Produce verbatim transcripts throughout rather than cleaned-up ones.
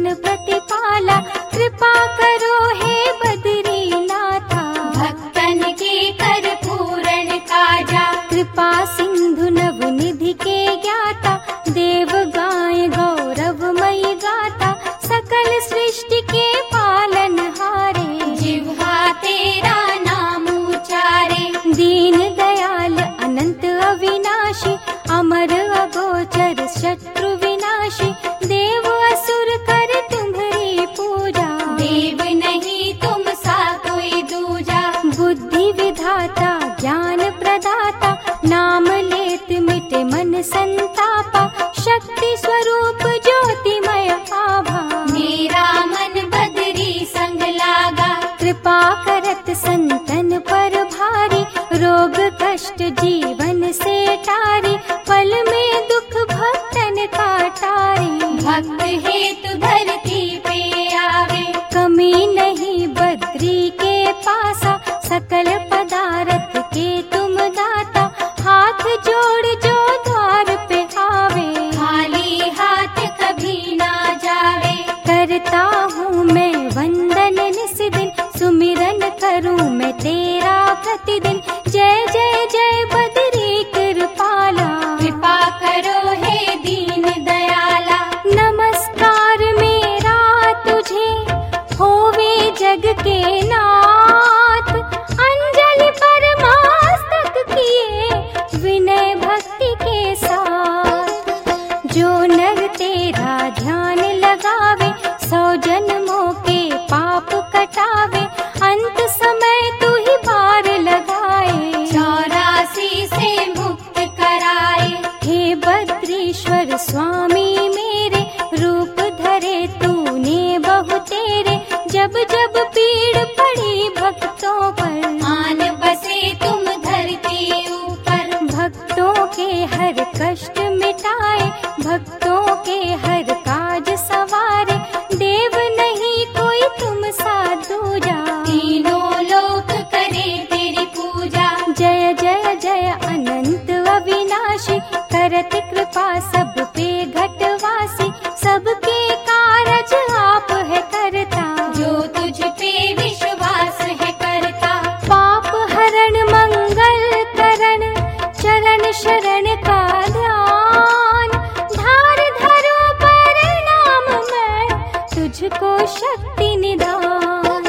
मन प्रतिपाला, कृपा करो हे बद्रीनाथा, भक्तन के कर पूर्ण काजा, कृपा सिंधु नवनिधि के ज्ञाता, देव गाय गौरवमयी गाथा, सकल सृष्टि के पालनहारे, जिह्वा तेरा नाम उचारे, दीन दयाल अनंत अविनाशी, अमर अगोचर शत्रु विनाशी, देव असुर कर तुम्हारी पूजा, देव नहीं तुम सा कोई दूजा, बुद्धि विधाता ज्ञान प्रदाता, नाम लेत मिटे मन संतापा, शक्ति स्वरूप ज्योतिमय आभा, मेरा मन बदरी संग लागा, कृपा करत संतन पर भारी, रोग कष्ट जीवन से टारी, पल में दुख भक्तन का टारी, भक्त हेतु धरती पे आवे, कमी नहीं बद्री के पासा, सकल पदार्थ के तुम दाता, हाथ जोड़ जो द्वार पे आवे, खाली हाथ कभी ना जावे, करता हूँ मैं वंदन निस दिन, सुमिरन करूँ मैं तेरा प्रतिदिन, जय जय जय बद्री कृपाला, कृपा करो हे दीन दयाला, नमस्कार मेरा तुझे होवे जग के नाथ, अंजलि परमास्तक किए विनय भक्ति के साथ, जो नर तेरा ध्यान लगावे, सौ जन्मों के पाप कटावे, अंत समय तू ही पार लगाए, चौरासी से मुक्त कराए, हे बद्रीश्वर स्वामी मेरे, रूप धरे तूने बहु तेरे, जब जब पीड़ पड़ी भक्तों पर, आन बसे तुम धरती ऊपर, भक्तों के हर कष्ट मिटाए, भक्तों के हर काज सवारे, देव नहीं कोई तुम सा दूजा, तीनों लोक करे तेरी पूजा, जय जय जय अनंत अविनाशी, करत कृपा सब पे घटवासी, सबके कारज आप है करता, जो तुझ पे विश्वास है करता, पाप हरण मंगल करण, चरण शरण का ध्यान, धार धरो परिणाम में तुझको शक्ति निदान,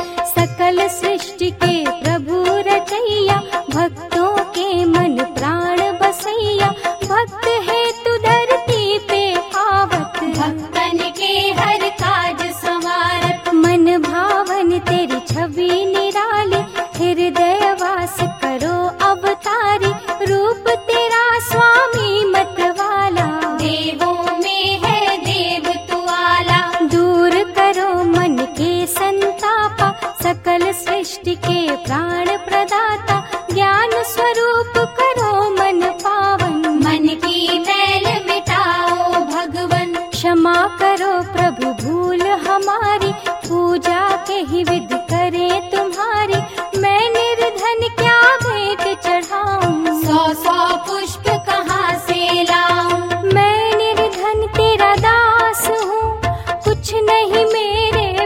सकल सृष्टि के प्रभु रचैया, भक्तों के मन प्राण बसैया, भक्त हेतु धरती पे आवत, भक्तन के हर काज संवारत, मन भावन तेरी छवि निराली, हृदय वास करो अवतारी, रूप तेरा स्वामी मतवाला, देवों में है देव तू आला, दूर करो मन के संतापा, सकल सृष्टि के प्राण प्रदाता, ज्ञान स्वरूप करो मन पावन, मन की मैल मिटाओ भगवन, क्षमा करो प्रभु भूल हमारी, पूजा के ही विधि करे तुम्हारी, मैं निर्धन क्या भेंट चढ़ाऊं, सौ सौ पुष्प कहाँ से लाऊं, मैं निर्धन तेरा दास हूँ, कुछ नहीं मेरे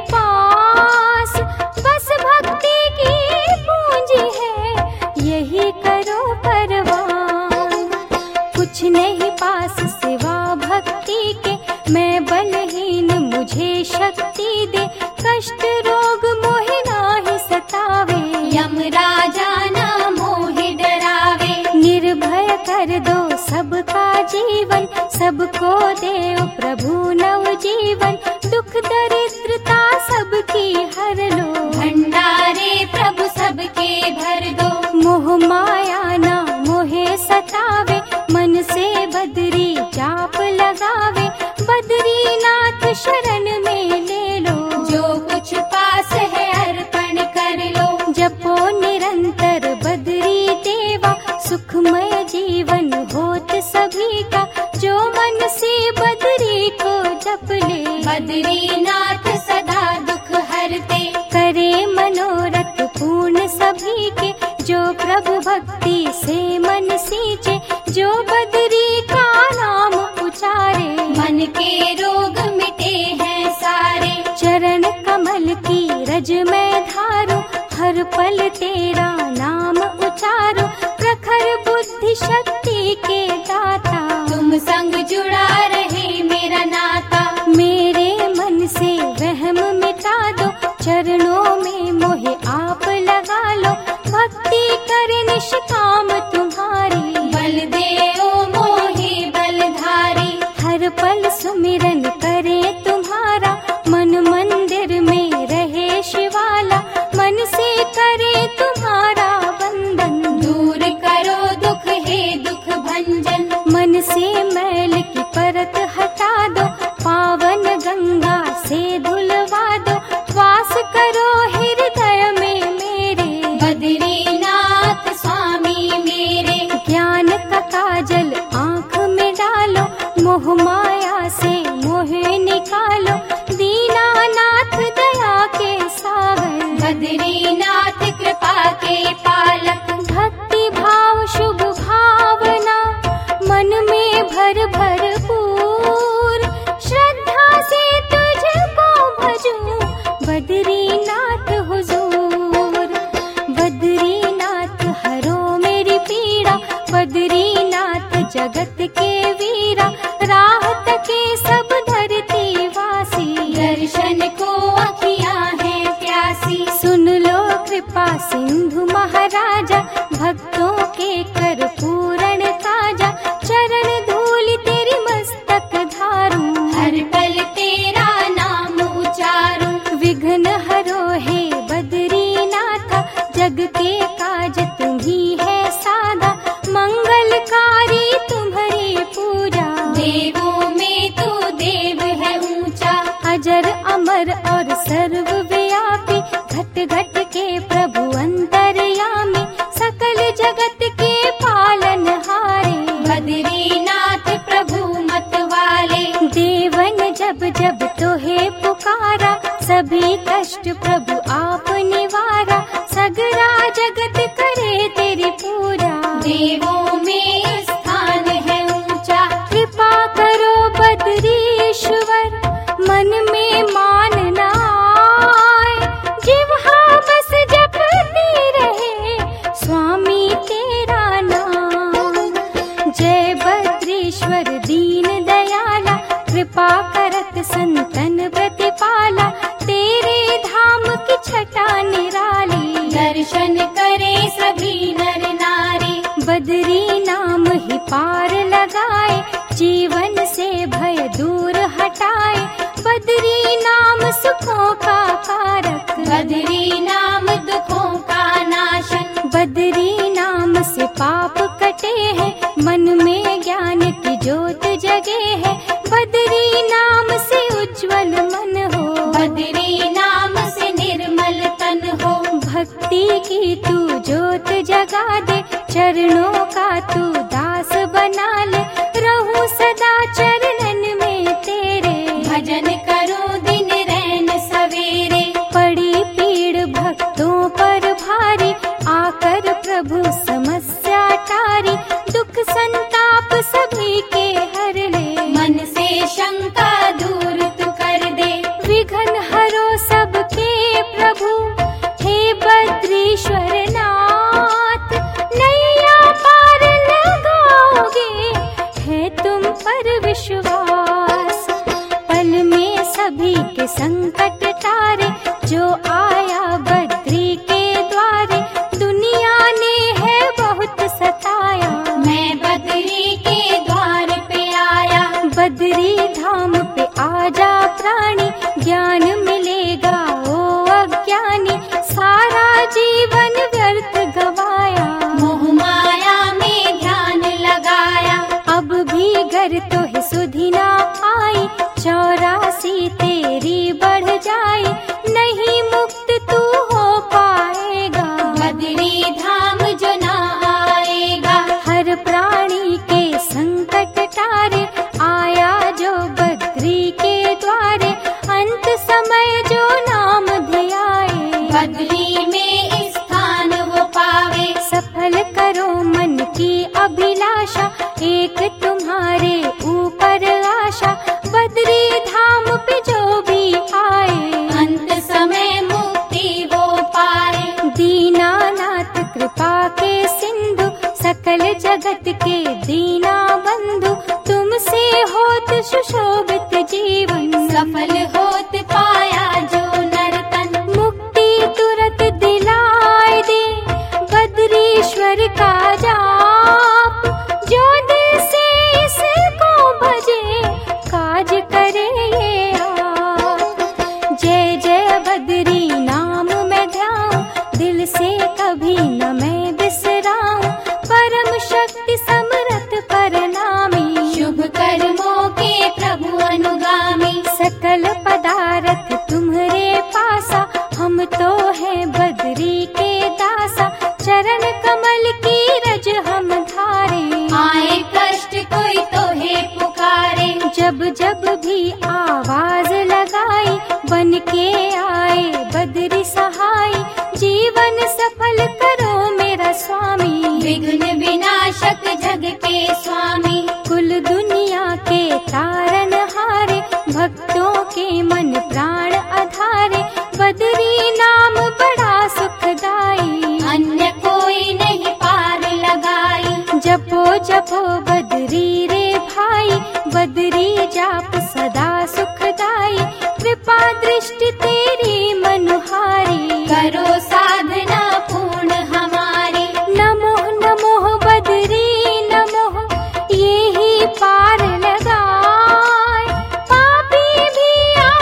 पास, बस भक्ति की पूंजी है, यही करो परवान, कुछ नहीं पास सिवा भक्ति के, मैं बलहीन मुझे शक्ति दे, कष्ट रोग मोहे नाहि सतावे, यम राजा ना मोहि डरावे, निर्भय कर दो सबका जीवन, सबको देव प्रभु नव जीवन, दुख दरिद्रता सबकी हर लो, भंडारे प्रभु सबके भर दो, मोह माया ना मोहे सतावे, मन से बद्री जाप लगावे, बद्रीनाथ शरण में ले लो, जो कुछ पास है अर्पण कर लो, जपो निरंतर बद्री देवा, सुखमय जीवन होत सभी का, जो मन से बद्री को जप ले, बद्रीनाथ सदा दुख हरते, करे मनोरथ पूर्ण सभी के, जो प्रभु भक्ति से मन सींचे, जो बद्री का नाम उचारे, मन के रोग मिटे हैं ब्रज में धारो, हर पल तेरा नाम उचारो, प्रखर बुद्धि शक्ति के दाता। तुम संग जुड़ा रहे मेरा नाता, मेरे मन से वहम मिटा दो, चरणों में मोहे आप लगा लो, भक्ति करे निष्काम तुम्हारी। बल दे ओ मोहे बलधारी, हर पल सुमिरन करे तुम्हारा, मन मंदिर में रहे शिवाला, मन से करे तुम्हारा वंदन। दूर करो दुख हे दुख भंजन, मन से मैल की परत हटा दो, पावन गंगा से धुलवा दो, वास करो हृदय में मेरे। बद्रीनाथ स्वामी मेरे, ज्ञान का काजल आँख में डालो, मोह माया से मोहे निकालो, दीनानाथ दया के सागर। बद्रीनाथ कृपा के पालक, भक्ति भाव शुभ भावना मन में भर भरपूर, श्रद्धा से तुझको भजूं बद्रीनाथ हुजूर। बद्रीनाथ हरो मेरी पीड़ा, बद्रीनाथ जगत के वीरा, राहत के सब धरती वासी। दर्शन को अखियाँ हैं प्यासी, सुन लो कृपा सिंधु महाराजा, भक्तों के कर पूरण ताजा, चरण धूलि तेरी मस्तक धारूं, हर पल तेरा नाम उचारूं। विघ्न हरो हे बद्रीनाथ, जग के काज तुम्ही है सादा, मंगलकारी तुम्हारी पूजा। देवों में तू देव है ऊंचा, अजर अमर और सर्वव्यापी, घट घट के प्रभु अंतर्यामी, सकल जगत के पालनहारे। बद्रीनाथ प्रभु मतवाले, देवन जब जब तोहे पुकारा, सभी कष्ट प्रभु आप निवारा, सगरा जगत करे तेरी पूजा। देवों में स्थान है ऊंचा, कृपा करो बद्रीश्वर, मन में मान न आए, जिह्वा बस जपती रहे स्वामी तेरा नाम। जय बद्रीश्वर दीन दयाला, कृपा करत संतन प्रतिपाला, तेरे धाम की छटा निराली। दर्शन करे सभी नर नारी, बद्री नाम ही पार लगाए, जीवन से भय दूर हटाए, बद्री नाम सुखों का कारक। बद्री नाम दुखों का नाशन, बद्री नाम से पाप कटे हैं, मन में ज्ञान की ज्योत जगे है, बद्री नाम से उज्जवल मन हो, बद्री नाम से निर्मल तन हो। भक्ति की तू ज्योत जगा दे, चरणों का तू दास बना ले, रहूं सदा चरणन में तेरे। भजन करो दिन रैन सवेरे, पड़ी पीड़ भक्तों पर भारी, आकर प्रभु समस्या टारी, दुख संताप सभी के हर ले, मन से शंका दूर तू कर दे। विघ्न हरो सबके प्रभु, हे बद्रीश्वर नाथ, नैया पार लगाओगे सकल जगत के दीना बंधु, तुमसे होत सुशोभित जीवन। सफल होत पाया जो नर्तन, मुक्ति तुरत दिलाए दे बद्रीश्वर का जाप। जो दिल से इसको भजे काज करे ये आप। जय जय बद्री नाम मैं ध्याऊं, दिल से कभी न मैं बिसराऊं। परम शक्ति समरथ परनामी, शुभ कर्मों के प्रभु अनुगामी। सकल पदार्थ तुम्हारे पासा, हम तो हैं बद्री के दासा। चरण कमल की रज हम धारे, आए कष्ट कोई तो है पुकारे। जब जब भी आवाज लगाई, बन के आए बद्री सहाय। जीवन सफल करो मेरा स्वामी, विघ्न विनाशक जग के स्वामी। कुल दुनिया के तारन हारे, भक्तों के मन प्राण आधारे। बद्री नाम बड़ा सुखदाई, अन्य कोई नहीं पार लगाई। जपो जपो बद्री रे भाई, बद्री जाप सदा सुखदाई। कृपा दृष्टि तेरी मनुहारी, करो साधना पूर्ण हमारी। नमो नमो बद्री नमो, ये ही पार लगाए। पापी भी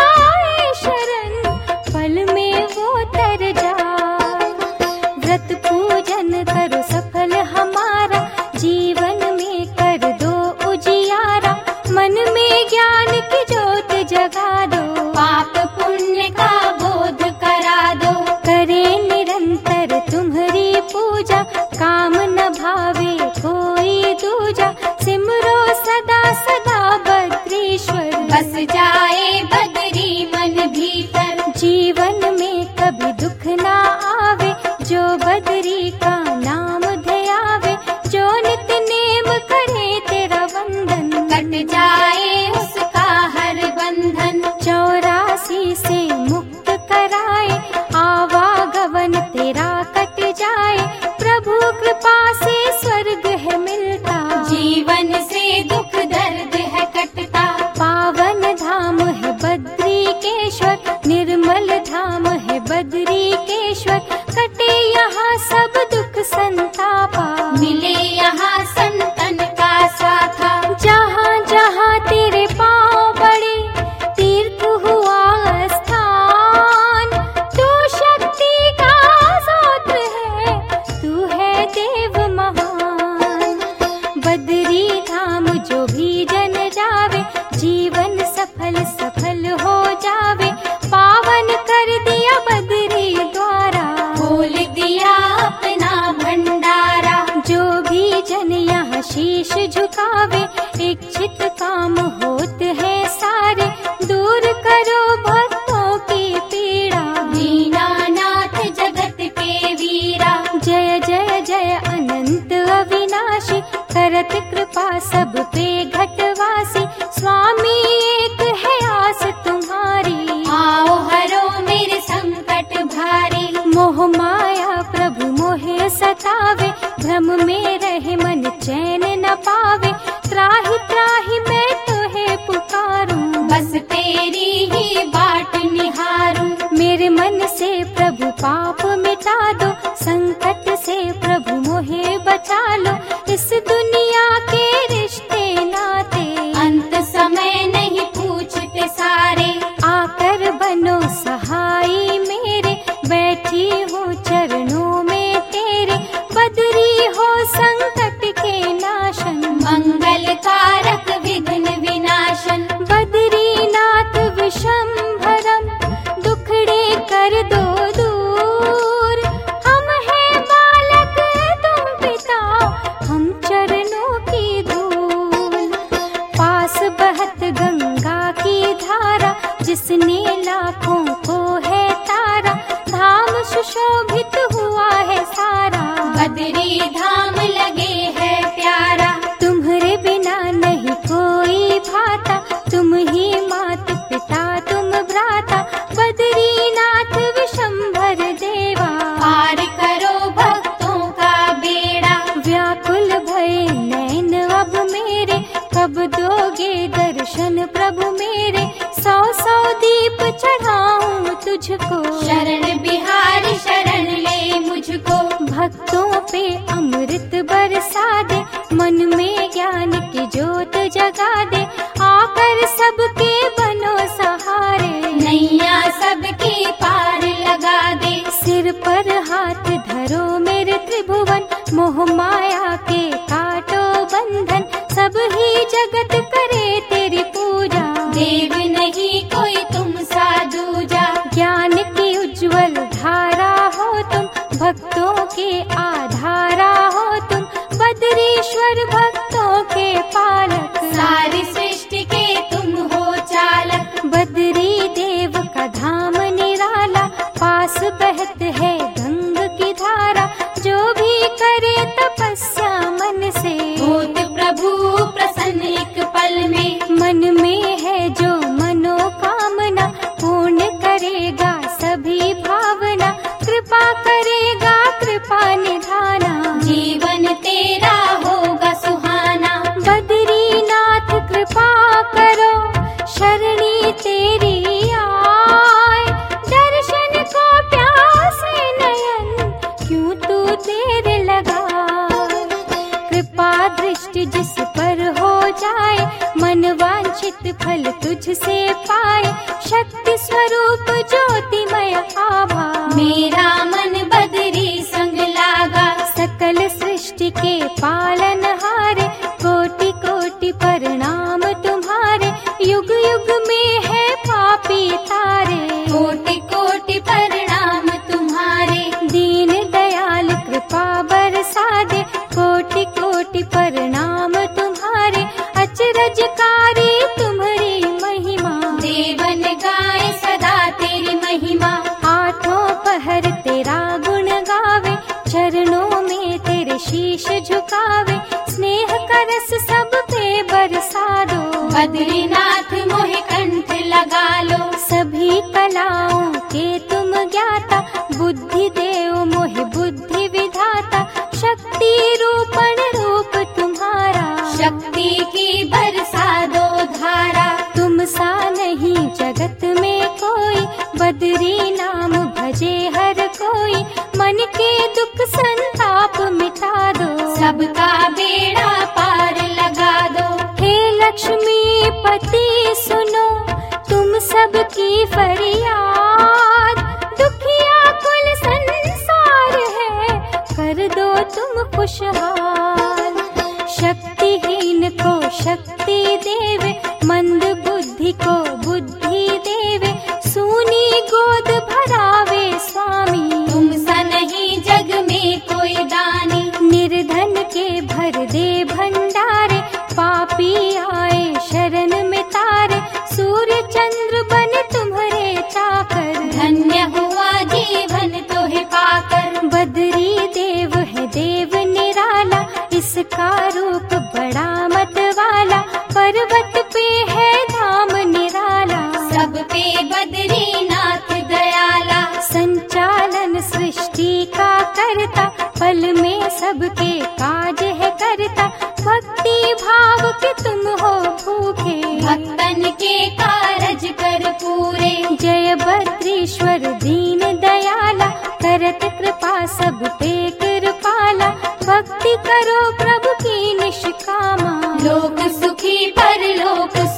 आए शरण, पल में वो तर जाए। व्रत पूजन करो सफल हमारा, जीवन में कर दो उजियारा। मन में ज्ञान की ज्योत जगा दो, पाप पुण्य का बोध करा दो। करे निरंतर तुम्हारी पूजा, काम न भावे कोई दूजा। सिमरो सदा सदा बद्रीश्वर, बस जाए बद्री मन भीतर। जीवन में कभी दुख ना आवे, जो बद्री का नाम ध्यावे। जो नित नेम करे तेरा वंदन, कट जाए उसका हर बंधन। चौरासी से मुक्त कराए, आवागमन तेरा कट जाए। प्रभु कृपा से स्वर्ग है मिलता, जीवन से दुख दर्द है कटता। पावन धाम है बद्रीकेश्वर, निर्मल धाम है बद्रीकेश्वर। कटे यहाँ सब दुख संतापा, मिले यहाँ संतन का साथा। जहाँ जहाँ तेरे पाँव पड़े, तीर्थ हुआ स्थान। तू शक्ति का स्तोत्र है, तू है देव महान। बद्री धाम जो भी जन जावे, जीवन सफल सफल हो जावे। पावन कर दिया बद्री द्वारा, खोल दिया अपना भंडारा। जो भी जन यहाँ शीश झुकावे, इच्छित काम होत है सारे। दूर करो भक्तों की पीड़ा, दीनानाथ जगत के वीरा। जय जय जय अनंत अविनाशी, करत कृपा सब पे घटवासी। स्वामी एक है आस तुम्हारी, आओ हरो मेरे संकट भारी। मोह माया प्रभु मोहे सतावे, भ्रम में रहे मन चैन न पावे। त्राहि त्राहि मैं तुहे पुकारूं, बस तेरी ही बाट निहारूं। मेरे मन से प्रभु पाप मिटा दो, संकट से प्रभु मोहे बचा लो। इस दुनिया के रिश्ते नाते, अंत समय नहीं पूछते सारे। आकर बनो सहाई मेरे, बैठी हूँ चरणों में तेरे। बद्री हो संकट के नाशन, मंगल कारक विघ्न विनाशन। बद्रीनाथ विशंभरम, दुखड़े कर दो दूर। हम हैं बालक तुम पिता, हम चरणों की धूल। पास बहत गंगा की धारा, जिसने लाखों को है तारा। धाम सुशोभित हुआ है सारा, बद्री धाम लगे है प्यारा। तुम्हारे बिना नहीं कोई भाता, तुम ही मात पिता तुम भ्राता। बद्रीनाथ विशंभर देवा, पार करो भक्तों का बेड़ा। व्याकुल गए नैन अब मेरे, कब दोगे दर्शन प्रभु मेरे। सौ सौ दीप चढ़ाऊं तुझको, शरण बिहारी शरण ले मुझको। भक्तों पे अमृत बरसा दे, मन में ज्ञान की ज्योत जगा दे। आकर सबके बनो सहारे, नैया सबकी पार लगा दे। सिर पर हाथ धरो मेरे त्रिभुवन, मोह माया के काटो बंधन। सब ही जगत करे तेरी पूजा, देव नहीं कोई तुम सा दूजा। ज्ञान की उज्जवल धारा हो तुम, भक्तों के आधारा हो तुम। बद्रीश्वर भक्तों के पालक, सारी सृष्टि के तुम हो चालक। बद्री देव का धाम निराला, पास बहत है गंग की धारा। जो भी करे तपस्या मन से, होत प्रभु प्रसन्न एक पल में। मन में है जो मनोकामना, पूर्ण करेगा सभी भावना। कृपा करेगा कृपा निधाना, जीवन तेरा होगा सुहाना। बद्रीनाथ कृपा करो, शरणी तेरी आए। दर्शन को प्यासे नयन, क्यों तू देर लगाए। कृपा दृष्टि जिस पर हो जाए, मन वांछित फल तुझसे पाए। शक्ति स्वरूप ज्योतिमय आभा, मेरा मन बदरी संग लागा। सकल सृष्टि के पालन हारे, कोटि कोटि प्रणाम तुम्हारे। युग युग में है पापी तारे, कोटि कोटि प्रणाम तुम्हारे। दीन दयाल कृपा बरसा दे, कोटि कोटि प्रणाम तुम्हारे। अचरजकारी तुम्हारी महिमा, देवन गाए सदा तेरी महिमा। आठों पहर तेरा गुण गावे, चरणों में तेरे शीश झुकावे। स्नेह का रस सब पे बरसा दो, बद्रीनाथ मोहे कंठ लगा लो। सभी कलाओं के तुम ज्ञाता, बुद्धि देव मोहे बुद्धि विधाता। शक्ति रूपण रूप तुम्हारा, शक्ति की बरसा दो धारा। तुम सा नहीं जगत में कोई, बद्री नाम भजे हर कोई। मन के दुख संताप मिटा दो, सबका बेड़ा पार लगा दो। हे लक्ष्मी पति सुनो, तुम सबकी फरियाद। दुखिया कुल संसार है, कर दो तुम खुशहाल। शक्तिहीन को शक्ति देवे, मंद बुद्धि को बुद्धि देवे। सूनी गोद भरावे स्वामी, तुम सा नहीं जग में कोई दानी। निर्धन के भर दे भंडारे, पापी आए शरण में तारे। सूर्य चंद्र बन तुम्हारे चाकर, धन्य हुआ जीवन तोहे पाकर। बद्री देव है देव निराला, इसका रूप बड़ा मत वाला। पर्वत पे है धाम निराला, सब पे बद्रीनाथ दयाला। संचालन सृष्टि का करता, पल में सबके काज है करता। भक्ति भाव के तुम हो भूखे, भक्तन के कारज कर पूरे। जय बद्रीश्वर दीन दयाला, करत कृपा सब पे कृपाला। भक्ति करो प्रभु की निष्कामा, लोक सुखी परलोक